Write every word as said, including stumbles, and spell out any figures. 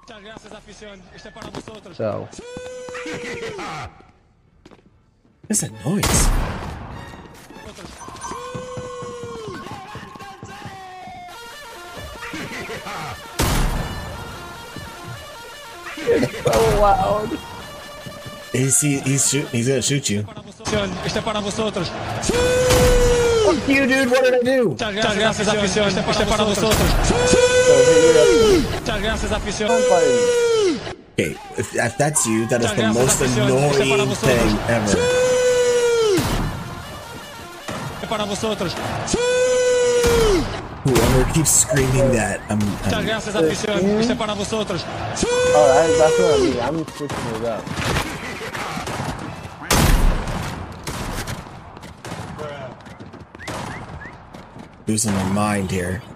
So. What's that noise? It's so loud. He's, he, he's, shoot, he's gonna shoot you. Fuck you, dude. What did I do? Okay, if, if that's you, that is the most annoying thing ever. Whoever keeps screaming that, I'm... I'm oh, that, that's what I mean. I'm switching it up. losing my mind here.